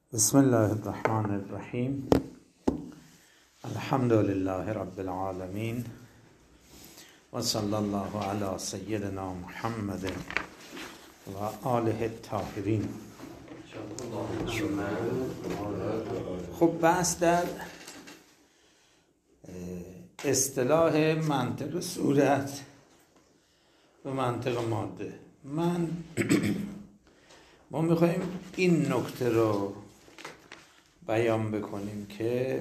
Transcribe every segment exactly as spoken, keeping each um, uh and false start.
بسم الله الرحمن الرحیم. الحمد لله رب العالمین و صلی الله علی سیدنا محمد و آله الطاهرین. خب بحث در اصطلاح منطق صورت و منطق ماده. من ما میخواییم این نکته رو بیان بکنیم که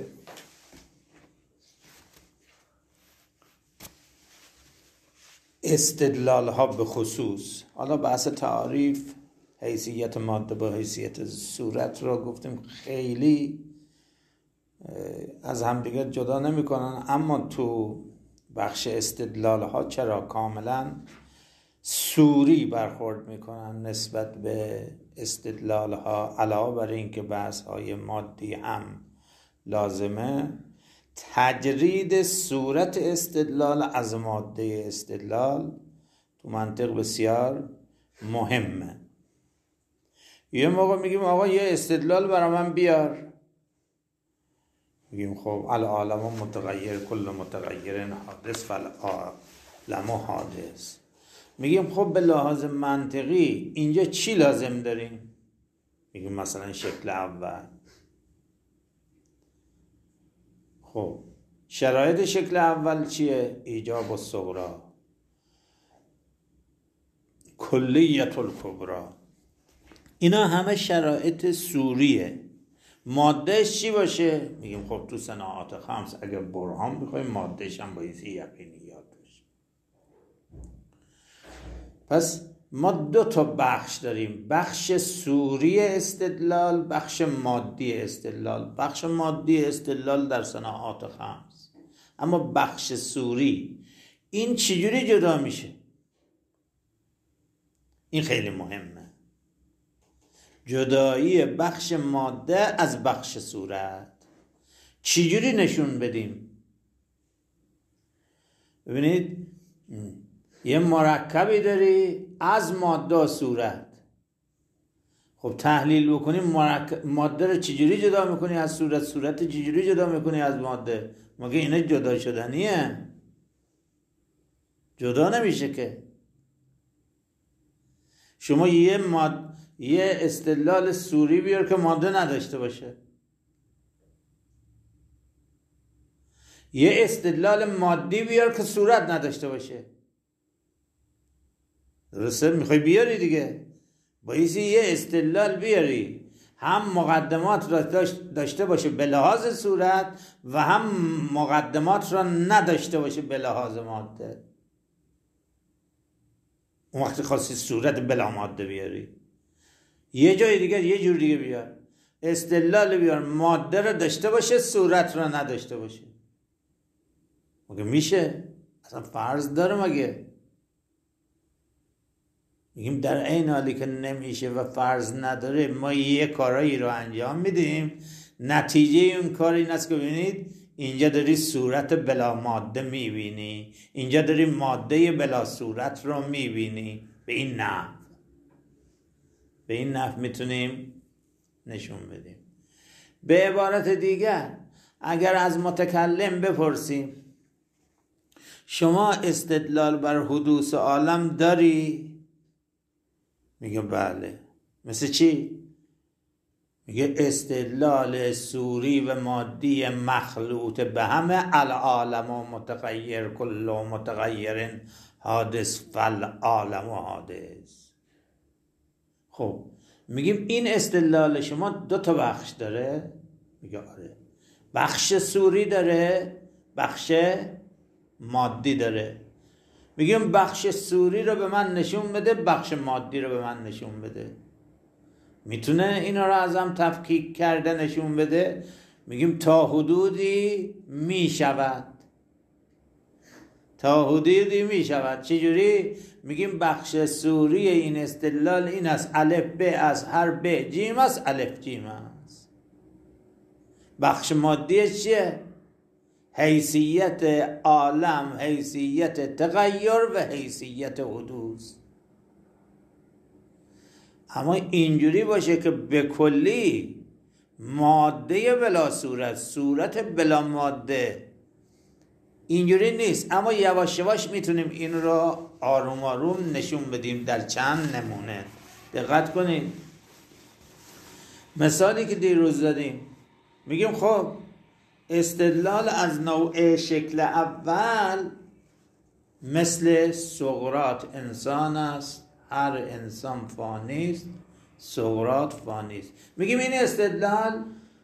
استدلال ها به خصوص، حالا بحث تعریف حیثیت ماده با حیثیت صورت رو گفتیم خیلی از همدیگر جدا نمی کنن، اما تو بخش استدلال ها چرا کاملا صوری برخورد میکنن نسبت به استدلال ها، علاوه بر این که بحث های مادی هم لازمه. تجرید صورت استدلال از ماده استدلال تو منطق بسیار مهمه. یه موقع میگیم آقا یه استدلال برای من بیار، میگیم خب العالم متغیر کل متغیر حادث فالعالم حادث. میگیم خب به لحاظ منطقی اینجا چی لازم داریم؟ میگیم مثلا شکل اول. خب شرایط شکل اول چیه؟ ایجاب الصغری، کلیت الکبری. اینا همه شرایط صوریه. مادهش چی باشه؟ میگیم خب تو صناعات خمس اگر برهان بخوایم مادهش هم بایستی یقینیات باشه. پس ما دو تا بخش داریم، بخش صوری استدلال، بخش مادی استدلال. بخش مادی استدلال در صناعات خمس، اما بخش صوری این چجوری جدا میشه؟ این خیلی مهمه، جدایی بخش ماده از بخش صورت. چجوری نشون بدیم؟ ببینید یه مرکبی داری از ماده و صورت. خب تحلیل بکنیم مرکب ماده رو چجوری جدا میکنی از صورت، صورت چجوری جدا میکنی از ماده؟ مگه اینا جدا شدنیه؟ جدا نمیشه که. شما یه ماده یه استدلال صوری بیار که ماده نداشته باشه، یه استدلال مادی بیار که صورت نداشته باشه. درسته؟ میخوای بیاری دیگه، بایستی یه استدلال بیاری هم مقدمات را داشته باشه به لحاظ صورت و هم مقدمات را نداشته باشه به لحاظ ماده. اون وقتی خواستی صورت بلا ماده بیاری، یه جای دیگر یه جور دیگه بیار، استدلال بیار ماده را داشته باشه صورت را نداشته باشه. مگه میشه؟ اصلا فرض داره مگه؟ میگیم در این حالی که نمیشه و فرض نداره، ما یه کارایی رو انجام میدیم، نتیجه اون کار این است که ببینید اینجا داری صورت بلا ماده میبینی، اینجا داری ماده بلا صورت رو میبینی. به این نحو به این نحو میتونیم نشون بدیم. به عبارت دیگر اگر از متکلم بپرسیم شما استدلال بر حدوث عالم داری؟ میگه بله. مثل چی؟ میگه استدلال صوری و مادی مخلوط به همه، العالم و متغیر کل و متغیر حادث فالعالم و حادث. خب میگیم این استدلال شما دو تا بخش داره؟ میگه آره. بخش صوری داره، بخش مادی داره. میگیم بخش صوری رو به من نشون بده، بخش مادی رو به من نشون بده. میتونه اینا رو ازم تفکیک کرده نشون بده؟ میگیم تا حدودی میشود، تا حدودی میشود. چجوری؟ میگیم بخش صوری این استدلال این است، الف ب از هر ب جیم است، الف جیم است. بخش مادی چیه؟ حیثیت عالم، حیثیت تغییر و حیثیت حدوث. اما اینجوری باشه که به کلی ماده بلا صورت، صورت بلا ماده. اینجوری نیست، اما یواش یواش میتونیم این رو آروم آروم نشون بدیم در چند نمونه. دقت کنید، مثالی که دیروز دادیم میگیم خب استدلال از نوع شکل اول مثل سقراط انسان است، هر انسان فانی است، سقراط فانی است. میگیم این استدلال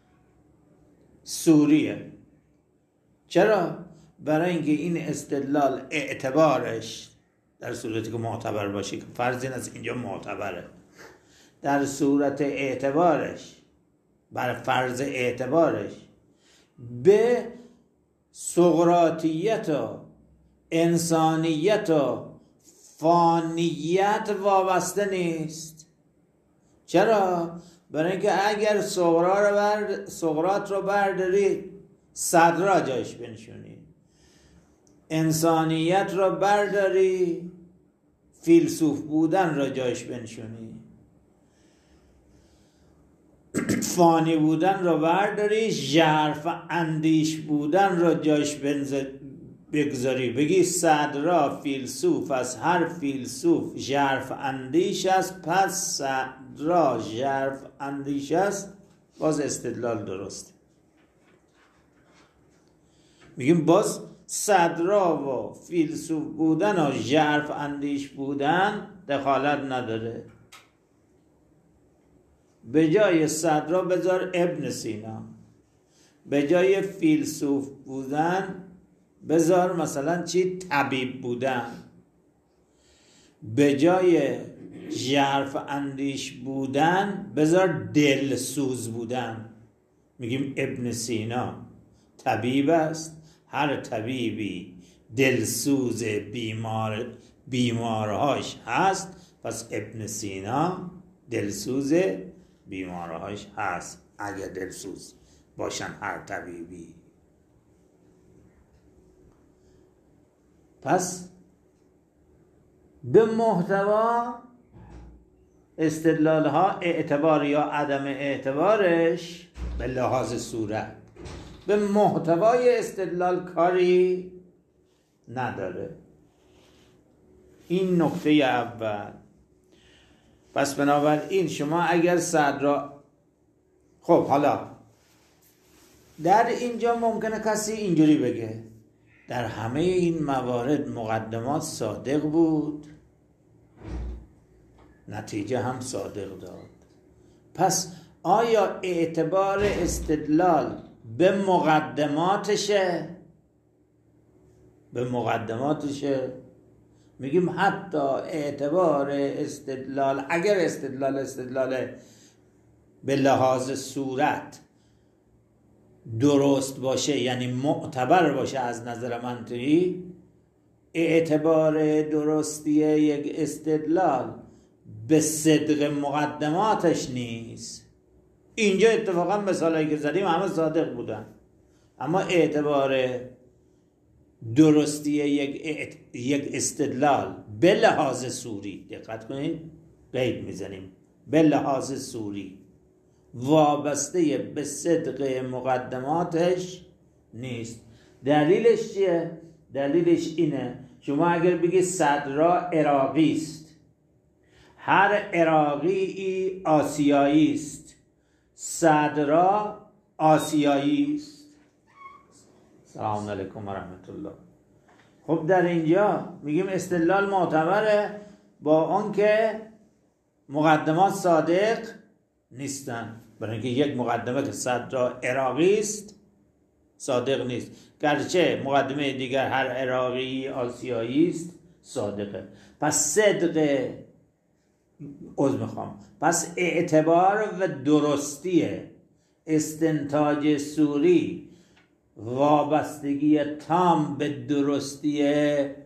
سوریه. چرا؟ برای اینکه این استدلال اعتبارش در صورتی که معتبر باشه، که فرض این است اینجا معتبره، در صورت اعتبارش، بر فرض اعتبارش به سقراطیت و انسانیت و فانیت وابسته نیست. چرا؟ برای اینکه اگر سقراط رو بر سقراط رو برداری صدرا جایش بنشونی، انسانیت رو برداری فیلسوف بودن رو جایش بنشونی، فانی بودن رو برداری ژرف اندیش بودن رو جایش بگذاری، بگی صدرا فیلسوف از، هر فیلسوف ژرف اندیش است، پس صدرا ژرف اندیش است، باز استدلال درست. میگیم باز صدرا و فیلسوف بودن و ژرف اندیش بودن دخالت نداره. به جای صدرا بذار ابن سینا، به جای فیلسوف بودن بذار مثلا چی؟ طبیب بودن، به جای ژرف اندیش بودن بذار دلسوز بودن. میگیم ابن سینا طبیب است، هر طبیبی دلسوز بیمار بیمارهاش هست، پس ابن سینا دلسوز بیمارهاش هست، اگر دلسوز باشن هر طبیبی. پس به محتوا استدلال ها اعتبار یا عدم اعتبارش به لحاظ صورت به محتوای استدلال کاری نداره. این نکته اول. پس بنابراین شما اگر صدرا، خب حالا در اینجا ممکنه کسی اینجوری بگه در همه این موارد مقدمات صادق بود، نتیجه هم صادق داد. پس آیا اعتبار استدلال به مقدماتشه؟ به مقدماتشه. میگیم حتی اعتبار استدلال، اگر استدلال استدلال به لحاظ صورت درست باشه، یعنی معتبر باشه از نظر منطقی، اعتبار درستی یک استدلال به صدق مقدماتش نیست. اینجا اتفاقا مثالایی که زدیم همه صادق بودن، اما اعتبار درستی یک یک استدلال به لحاظ صوری، دقت کنید قید میزنیم، به لحاظ صوری وابسته به صدق مقدماتش نیست. دلیلش چیه؟ دلیلش اینه شما اگر بگی صدرا عراقی است، هر عراقی آسیایی است، صدرا آسیایی است. سلام علیکم و رحمت الله. خب در اینجا میگیم استدلال معتبره با اون که مقدمات صادق نیستن، برای اینکه یک مقدمه که صدرا عراقی است صادق نیست، گرچه مقدمه دیگر هر عراقی آسیایی است صادقه. پس صدق عذر میخوام پس اعتبار و درستی استنتاج سوری وابستگی تام به درستی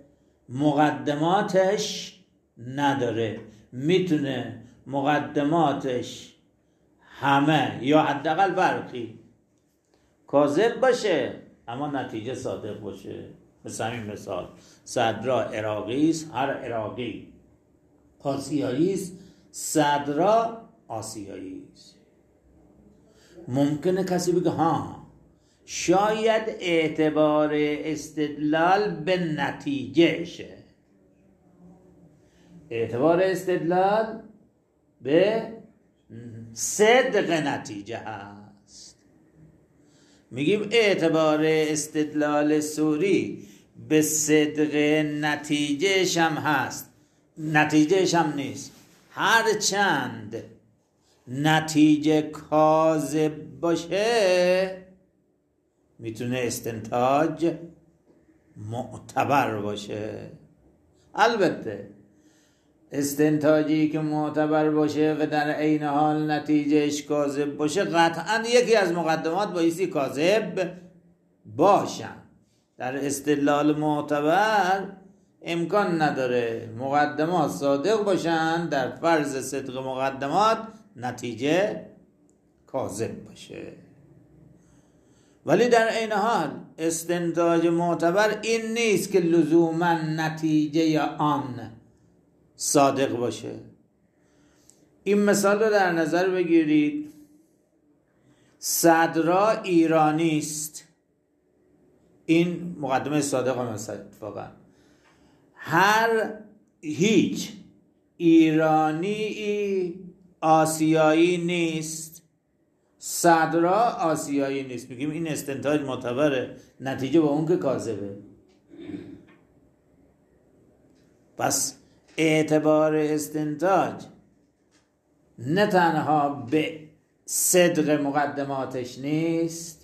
مقدماتش نداره. میتونه مقدماتش همه یا حداقل برخی کاذب باشه اما نتیجه صادق باشه. مثل همین مثال صدرا عراقی است، هر عراقی آسیایی است، صدرا آسیایی است. ممکنه کسی بگه ها شاید اعتبار استدلال به نتیجه شه، اعتبار استدلال به صدق نتیجه هست. میگیم اعتبار استدلال سوری به صدق نتیجهش هم هست، نتیجهش هم نیست. هر چند نتیجه کاذب باشه میتونه استنتاج معتبر باشه. البته استنتاجی که معتبر باشه و در عین حال نتیجهش کاذب باشه قطعا یکی از مقدمات بایستی کاذب باشن. در استدلال معتبر امکان نداره مقدمات صادق باشن، در فرض صدق مقدمات نتیجه کاذب باشه. ولی در عین حال استنتاج معتبر این نیست که لزوما نتیجه آن صادق باشه. این مثال رو در نظر بگیرید. صدرا ایرانی است، این مقدمه صادق هم است اتفاقا. هر هیچ ایرانی آسیایی نیست، صدرا آسیایی نیست. میگیم این استنتاج معتبره، نتیجه با اون که کاذبه. پس اعتبار استنتاج نه تنها به صدق مقدماتش نیست،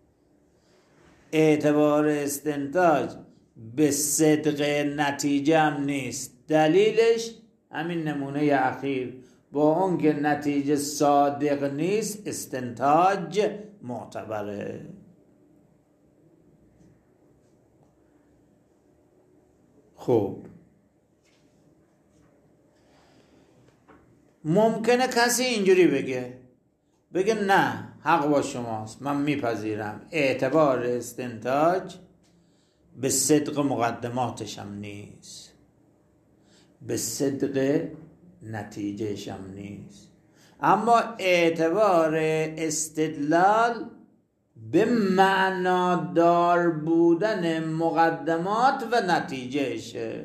اعتبار استنتاج به صدق نتیجه هم نیست. دلیلش همین نمونه اخیر، با اون که نتیجه صادق نیست استنتاج معتبره. خب ممکنه کسی اینجوری بگه بگه نه حق با شماست، من میپذیرم اعتبار استنتاج به صدق مقدماتش هم نیست، به صدق نتیجهش هم نیست، اما اعتبار استدلال به معنادار بودن مقدمات و نتیجهشه.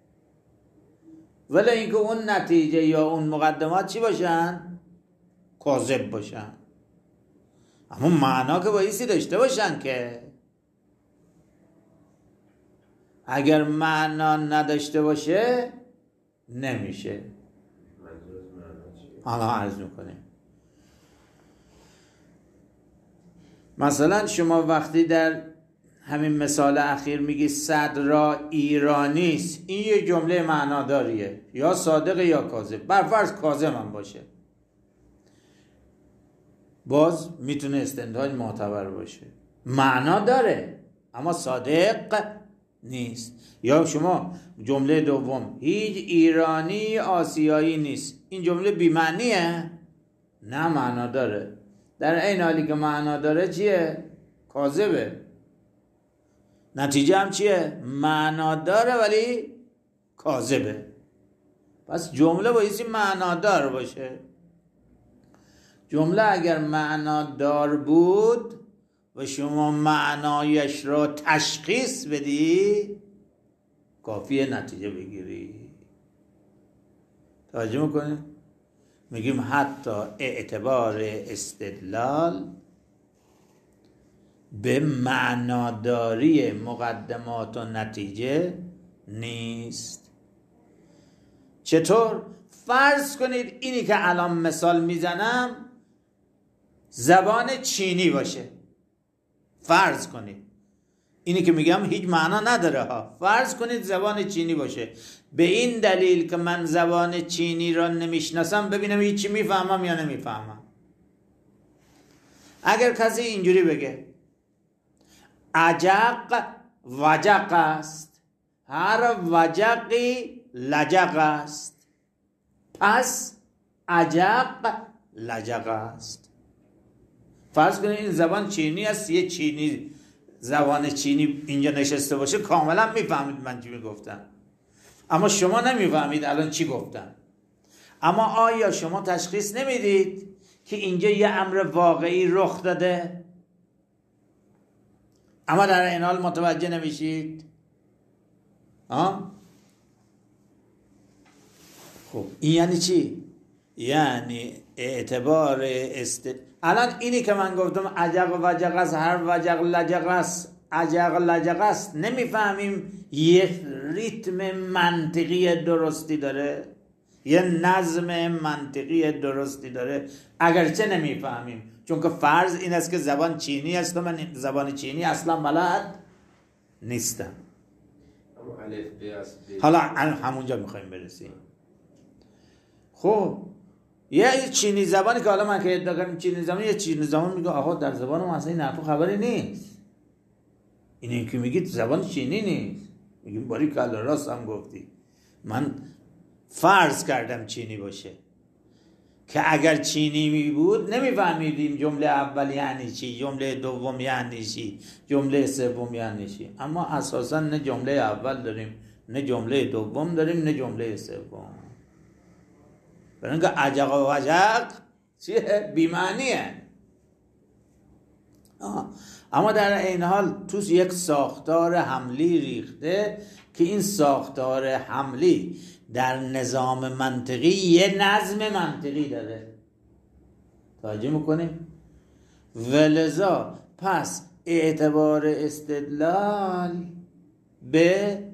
ولی اینکه اون نتیجه یا اون مقدمات چی باشن؟ کاذب باشن. اما معنا که بایستی داشته باشن که اگر معنا نداشته باشه نمیشه. حالا عرض میکنه. مثلا شما وقتی در همین مثال اخیر میگی صدرا ایرانی است، این یه جمله معناداریه، یا صادق یا کاذب. برفرض کاذب هم باشه باز میتونه استنتاج معتبر باشه، معنا داره اما صادق نیست. یا شما جمله دوم هیچ ایرانی آسیایی نیست، این جمله بی‌معنیه؟ نه معنا داره. در این حالی که معنا داره چیه؟ کاذبه. نتیجه هم چیه؟ معنا داره ولی کاذبه. پس جمله بایستی معنا دار باشه. جمله اگر معنا دار بود و شما معنایش را تشخیص بدی کافیه نتیجه بگیری. توجه میکنی؟ میگیم حتی اعتبار استدلال به معناداری مقدمات و نتیجه نیست. چطور؟ فرض کنید اینی که الان مثال میزنم زبان چینی باشه. فرض کنید اینی که میگم هیچ معنا نداره ها. فرض کنید زبان چینی باشه. به این دلیل که من زبان چینی را نمیشناسم ببینم هیچی میفهمم یا نمیفهمم. اگر کسی اینجوری بگه عجق وجق است، هر وجقی لجق است، پس عجق لجق است. فرض کنید این زبان چینی است، یه چینی زبان چینی اینجا نشسته باشه کاملا میفهمید من چی میگفتم، اما شما نمیفهمید الان چی گفتم. اما آیا شما تشخیص نمیدید که اینجا یه امر واقعی رخ داده، اما در این حال متوجه نمیشید. آه؟ خب این یعنی چی؟ یعنی اعتبار است... الان اینی که من گفتم عجق و وجق است، هر وجق لجق است، عجق لجق است، نمیفهمیم یه ریتم منطقی درستی داره، یه نظم منطقی درستی داره، اگرچه نمیفهمیم، چون که فرض این است که زبان چینی است و من زبان چینی اصلا بلد نیستم. حالا همونجا میخوایم برسیم. خب یه چینی زبانی که حالا من که ادعا کنم چینی زبانی، یه چینی زبان میگه آقا در زبان ما اصلا این حرفو خبری نیست، این که میگید زبان چینی نیست، میگیم باری کلا راست هم گفتی، من فرض کردم چینی باشه، که اگر چینی می بود نمیفهمیدیم جمله اول یعنی چی، جمله دوم یعنی چی، جمله سوم یعنی چی. اما اساسا نه جمله اول داریم، نه جمله دوم داریم، نه جمله سوم. برای اینکه عجق و وجق چیه؟ بی‌معنیه. اما در این حال توش یک ساختار حملی ریخته که این ساختار حملی در نظام منطقی یه نظم منطقی داره. توجه میکنیم؟ ولذا پس اعتبار استدلال به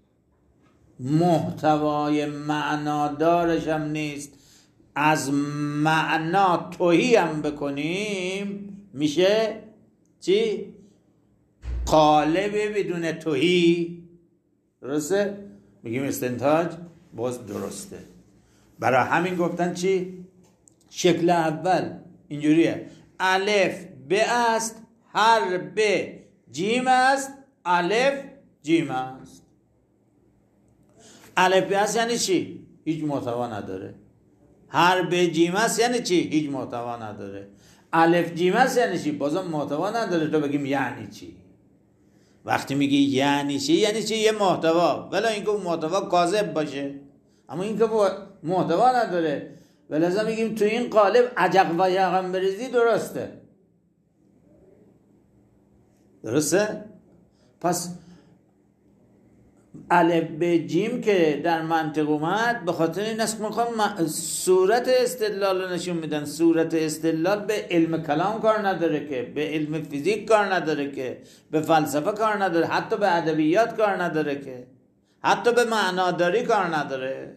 محتوای معنادارش هم نیست، از معنا تهی هم بکنیم میشه چی؟ قالب بدون تهی. درسته؟ میگیم استنتاج باز درسته. برای همین گفتن چی؟ شکل اول اینجوریه، الف ب است، هر ب جیم است، الف جیم است. الف ب است یعنی چی؟ هیچ محتوا نداره. هر ب جیم است یعنی چی؟ هیچ محتوا نداره. الف جیم است یعنی چی؟ بازم محتوا نداره. تو بگیم یعنی چی؟ وقتی میگی یعنی چی، یعنی چی؟ یه محتوا، ولی اینکه محتوا کاذب باشه، اما اینکه محتوا نداره. ولذا میگیم تو این قالب عجق و یقم بریزی درسته. درسته؟ پس الف ب جیم که در منطق اومد به خاطر این است که میخوام صورت استدلال رو نشون میدن. صورت استدلال به علم کلام کار نداره که، به علم فیزیک کار نداره که، به فلسفه کار نداره، حتی به ادبیات کار نداره که، حتی به معناداری کار نداره.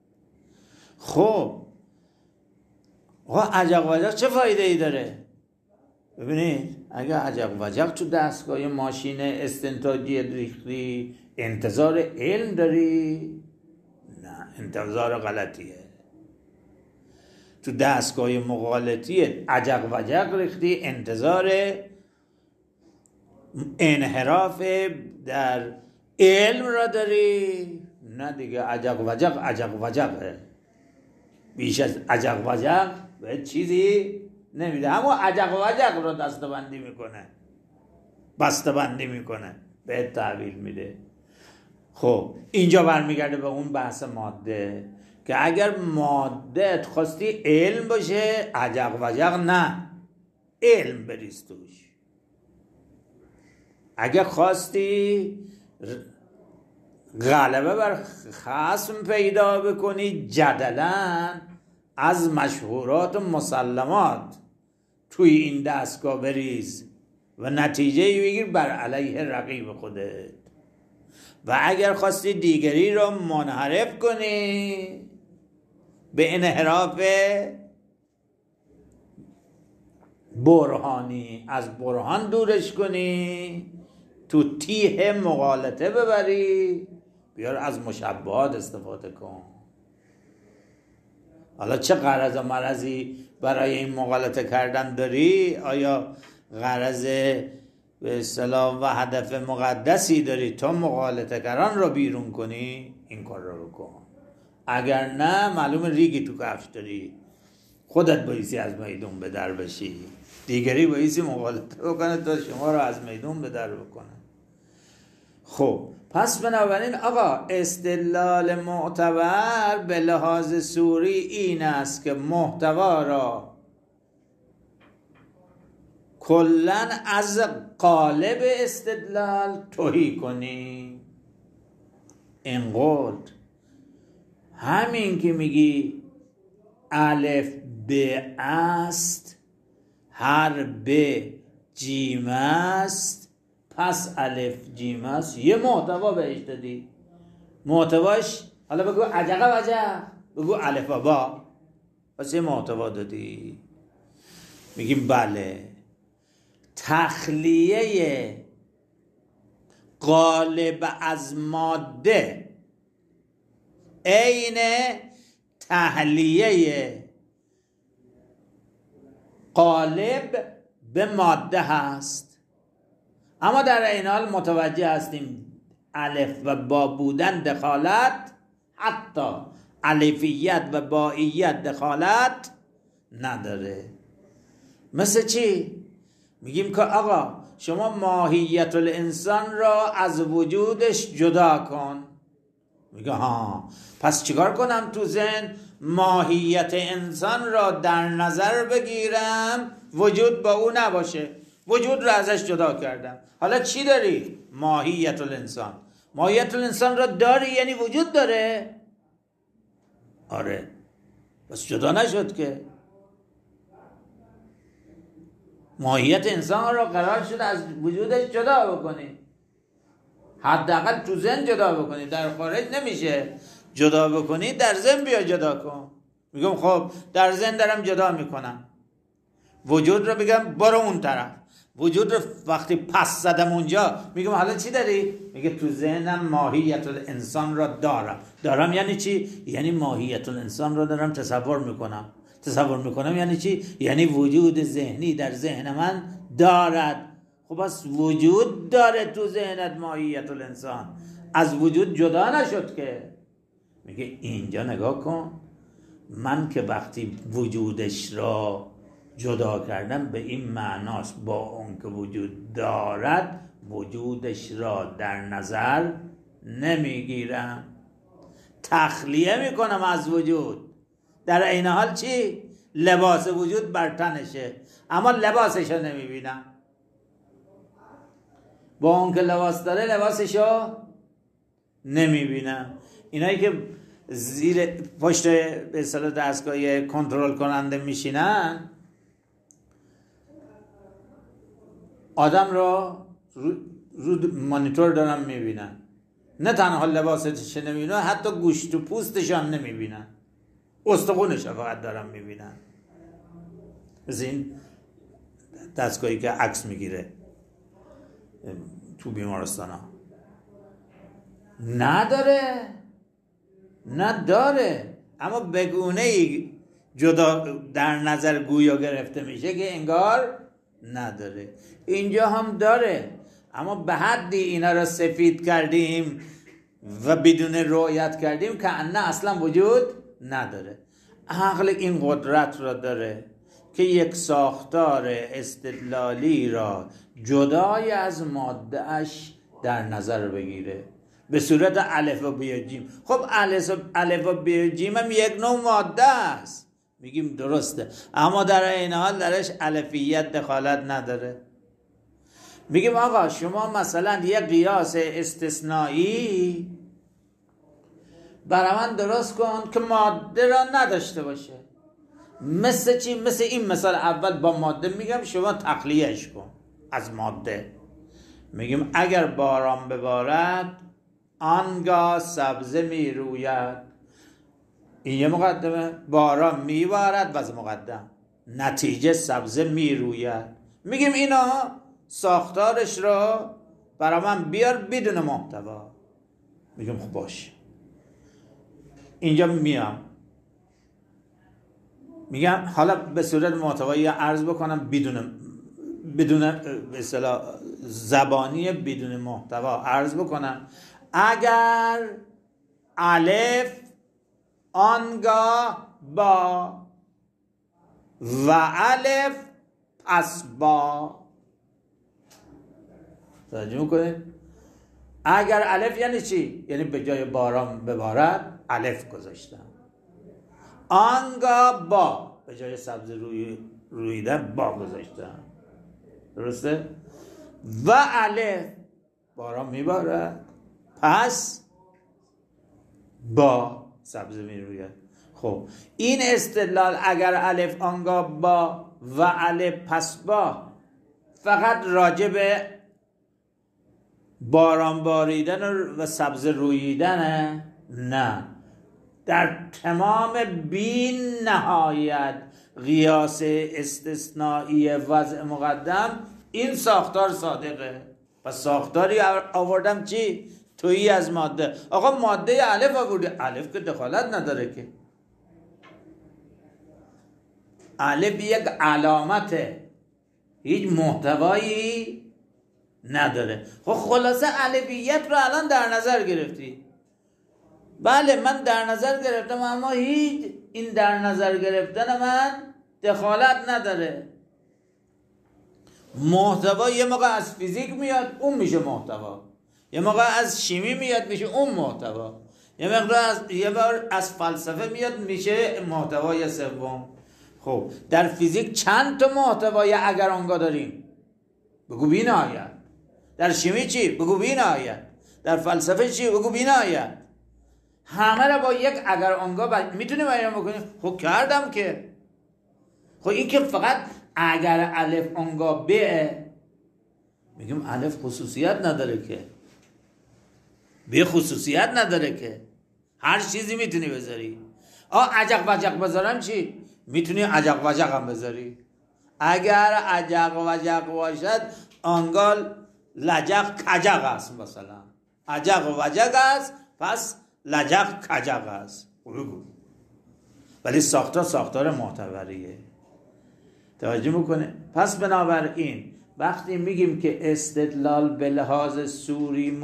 خب آقا عجق وجق چه فایده ای داره؟ ببینید اگه عجق وجق تو دستگاه ماشین استنتاجی ریختی انتظار علم داری؟ نه، انتظار غلطیه. تو دستگاه مغالطی عجق وجق ریختی انتظار انحراف در علم را داری؟ نه دیگه، عجق وجق عجق وجقه، بیش از عجق وجق به چیزی نمیده. اما عجق وجق رو دستبندی میکنه، بسته‌بندی میکنه، به تحویل میده. خب اینجا برمیگرده به اون بحث ماده که اگر ماده خواستی علم باشه عجق وجق نه، علم بریز توش. اگر خواستی غلبه بر خصم پیدا بکنی جدلا از مشهورات و مسلمات توی این دستگاه بریز و نتیجه بگیر بر علیه رقیب خودت. و اگر خواستی دیگری رو منحرف کنی به انحراف برهانی، از برهان دورش کنی، تو تیه مغالطه ببری، بیار از مشبهات استفاده کن. حالا چه غرض و مرضی برای این مغالطه کردن داری؟ آیا غرض به اصطلاح و هدف مقدسی داری تا مغالطه کردن رو بیرون کنی؟ این کار رو بکن. اگر نه معلوم ریگی تو کفش داری، خودت بایستی از میدون به در بشی، دیگری بایستی مغالطه بکنه تا شما رو از میدون به در بکنه. خب پس بنابراین آقا استدلال معتبر به لحاظ سوری این است که محتوا را کلن از قالب استدلال تهی کنی. اینقدر همین که میگی الف ب است، هر ب جیم است، پس الف جیم است، یه محتوا بهش دادی. محتواش حالا بگو عجقه وجه، بگو الف با، پس یه محتوا دادی. میگیم بله، تخلیه قالب از ماده عین تحلیه قالب به ماده هست. اما در این حال متوجه هستیم الف و با بودن دخالت، حتی الفیت و باییت دخالت نداره. مثل چی؟ میگیم که آقا شما ماهیت الانسان را از وجودش جدا کن. میگه ها، پس چیکار کنم تو ذهن ماهیت انسان را در نظر بگیرم وجود با او نباشه، وجود را ازش جدا کردم. حالا چی داری؟ ماهیت الانسان. ماهیت الانسان را داری یعنی وجود داره؟ آره، بس جدا نشد که. ماهیت انسان را قرار شد از وجودش جدا بکنی، حداقل تو ذهن جدا بکنی، در خارج نمیشه جدا بکنی. در ذهن بیا جدا کن. میگم خب در ذهن دارم جدا میکنم، وجود رو بگم برو اون طرف، وجود رو وقتی پس زدم اونجا، میگم حالا چی داری؟ میگه تو ذهنم ماهیت الانسان را دارم. دارم یعنی چی؟ یعنی ماهیت الانسان را دارم تصور میکنم. تصور میکنم یعنی چی؟ یعنی وجود ذهنی در ذهن من دارد. خب بس وجود داره تو ذهنت ماهیت الانسان، از وجود جدا نشد که. میگه اینجا نگاه کن، من که وقتی وجودش را جدا کردم به این معناست با اون که وجود دارد وجودش را در نظر نمیگیرم، تخلیه میکنم از وجود. در این حال چی؟ لباس وجود بر تنشه اما لباسش رو نمیبینم. با اون که لباس داره لباسش رو نمیبینم. اینایی که زیر پشت به اصطلاح دستگاه کنترل کننده میشینن، آدم را رو, رو مانیتور دارن میبینن، نه تنها لباسش نمیبینن، حتی گوشت و پوستش هم نمیبینن، استخونش فقط دارن میبینن. از این دستگاهی که عکس میگیره تو بیمارستان ها نداره، نداره، اما بگونه ای جدا در نظر گویا گرفته میشه که انگار نداره. اینجا هم داره، اما به حدی اینا را سفید کردیم و بدون رؤیت کردیم که نه اصلا وجود نداره. عقل این قدرت را داره که یک ساختار استدلالی را جدای از ماده اش در نظر بگیره به صورت الف و ب و جیم. خب الف و ب و جیم هم یک نوع ماده است، میگیم درسته، اما در این حال درش الفیت دخالت نداره. میگیم آقا شما مثلا یک قیاس استثنایی برای من درست کن که ماده را نداشته باشه. مثل چی؟ مثل این مثال اول با ماده میگم شما تخلیهش کن از ماده. میگیم اگر باران ببارد آنگاه سبزه میروید. این یه مقدمه، باران میبارد واسه مقدم، نتیجه سبزه میروید. میگیم اینا ساختارش رو برای من بیار بدون محتوا. میگم خب باش، اینجا میام میگم حالا به صورت محتوایی عرض بکنم بدون بدون به اصطلاح زبانی بدون محتوا عرض بکنم. اگر الف آنگاه با و الف پس با، توجه میکنید؟ اگر الف یعنی چی؟ یعنی به جای باران ببارد الف گذاشتم، آنگاه با به جای سبز روی رویده با گذاشتم. درسته؟ و الف باران میبارد، پس با سبزه میروید. خب این استدلال اگر الف آنگاه با و الف پس با فقط راجع به باران باریدن و سبزه روییدنه؟ نه، در تمام بی نهایت قیاس استثنایی وضع مقدم این ساختار صادقه. پس ساختاری آوردم چی؟ تویی از ماده. آقا ماده الف آورده، الف که دخالت نداره که، الف یک علامته، هیچ محتوایی نداره. خب خلاصه الفیت رو الان در نظر گرفتی. بله من در نظر گرفتم، اما هیچ این در نظر گرفتن من دخالت نداره. محتوا یه موقع از فیزیک میاد اون میشه محتوا، یه موقع از شیمی میاد میشه اون محتوا، یه موقع از یه بار از فلسفه میاد میشه محتوای سوم. خب در فیزیک چند تا محتوای اگر آنگاه داریم؟ بگو بین آید. در شیمی چی؟ بگو بین آید. در فلسفه چی؟ بگو بین آید. همه را با یک اگر آنگاه ب... میتونی بیان بکنی؟ خب کردم که. خب این که فقط اگر الف آنگاه به، میگیم الف خصوصیت نداره که، به خصوصیت نداره که، هر چیزی میتونی بذاری. آه عجق وجق بذارم چی؟ میتونی عجق وجق هم بذاری. اگر عجق وجق باشد آنگاه لجق کجق است، مثلا عجق وجق است پس لجق کجق است. ولی ساختار ساختار معتبریه، توجه میکنه. پس بنابراین وقتی میگیم که استدلال به لحاظ سوری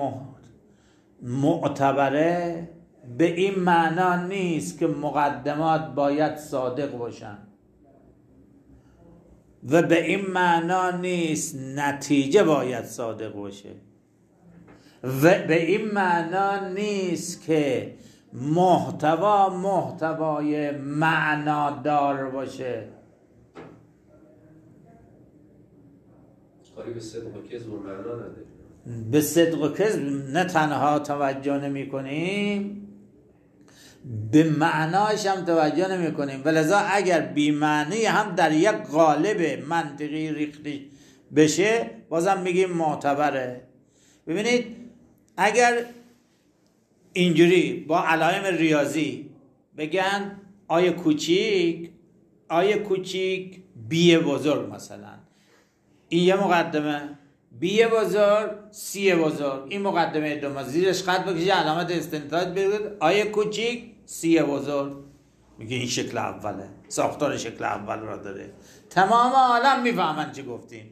معتبره، به این معنا نیست که مقدمات باید صادق باشن و به این معنا نیست نتیجه باید صادق باشه و به این معنا نیست که محتوا محتوای معنادار باشه. کاری به صدق و کذب و معنا نداره. به صدق و کذب نه تنها توجه نمی کنیم، به معناش هم توجه نمی کنیم، ولذا اگر بی معنی هم در یک قالب منطقی ریخته بشه بازم میگیم معتبره. ببینید اگر اینجوری با علائم ریاضی بگن آی کوچیک آی کوچیک بی بزرگ، مثلا این یه مقدمه، بی بزرگ سی بزرگ، این مقدمه دوم، زیرش خط بکشید علامت استنتاج بگید آی کوچیک سی بزرگ، میگه این شکل اوله، ساختار شکل اول را داره. تمام عالم میفهمن چی گفتیم،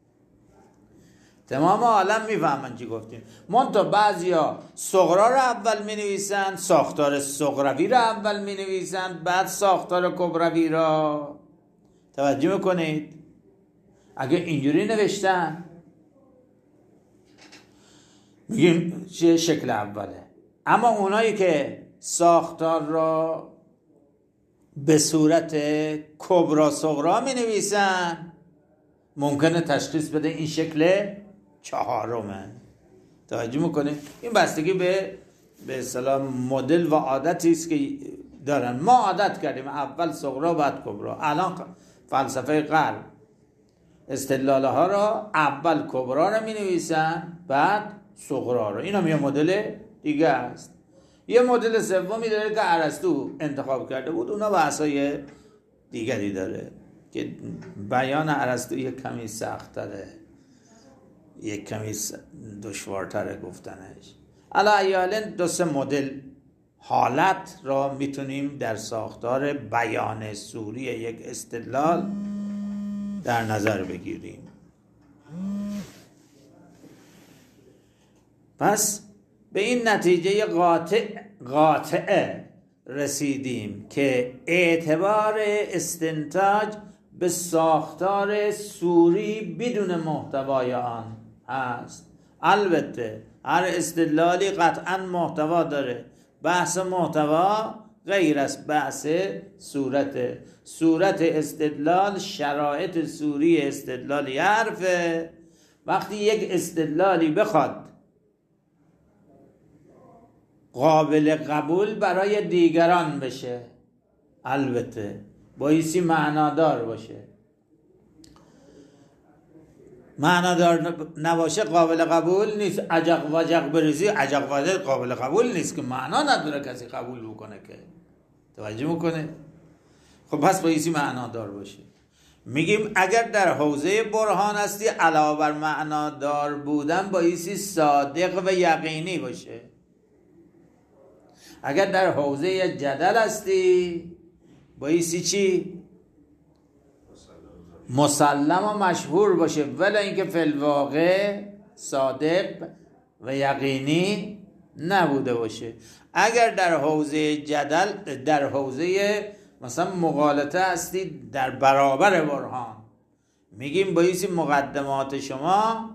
تمام عالم میفهمن چی گفتیم. منتها بعضیا صغرا رو اول می نویسن، ساختار صغروی رو اول می نویسن، بعد ساختار کبروی را. توجه میکنید؟ اگه اینجوری نوشتن میگیم چه شکل اوله، اما اونایی که ساختار را به صورت کبرا صغرا می نویسن ممکنه تشخیص بده این شکل چهارمه. توجه میکنه؟ این بستگی به به اصطلاح مدل و عادتی است که دارن. ما عادت کردیم اول صغرا بعد کبرا. الان فلسفه غرب استدلال ها را اول کبرا رو می نویسن بعد صغرا رو. این هم یه مدل دیگه است. یه مدل سومی داره که ارسطو انتخاب کرده بود، اونا بحثای دیگری داره که بیان ارسطو یک کمی سخت تره، یک کمی دشوارتره گفتنش. علی ای حال دو سه مدل حالت را میتونیم در ساختار بیان سوری یک استدلال در نظر بگیریم. پس به این نتیجه قاطع قاطعه رسیدیم که اعتبار استنتاج به ساختار سوری بدون محتوای آن هست. البته هر استدلالی قطعا محتوا داره، بحث محتوا غیر از بحث صورت صورت استدلال، شرایط سوری استدلال یه حرفه. وقتی یک استدلالی بخواد قابل قبول برای دیگران بشه، البته بایستی معنادار باشه. معنادار نباشه قابل قبول نیست. عجق وجق بریزی، عجق وجق قابل قبول نیست که معنا نداره کسی قبول بکنه. که توجه میکنه؟ خب پس بایستی معنادار باشه. میگیم اگر در حوزه برهان هستی، علاوه بر معنادار بودن بایستی صادق و یقینی باشه. اگر در حوزه جدل هستی بایستی چی؟ مسلم و مشهور باشه، ولی اینکه فی الواقع صادق و یقینی نبوده باشه. اگر در حوزه جدل، در حوزه مثلا مغالطه هستی در برابر برهان، میگیم بایستی مقدمات شما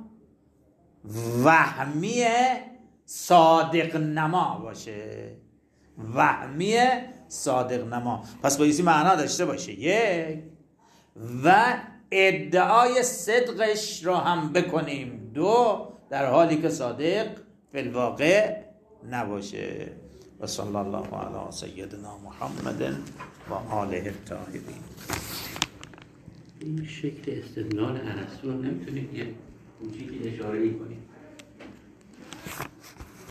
وهمی صادق نما باشه. وهمی صادق نما، پس بایستی معنا داشته باشه یک، و ادعای صدقش رو هم بکنیم دو، در حالی که صادق فی الواقع نباشه. و صلی الله علی سیدنا محمد و آله الطاهرین. این شکل استدلال ارسطو رو نمیتونید یه کوچیکی اشاره کنید؟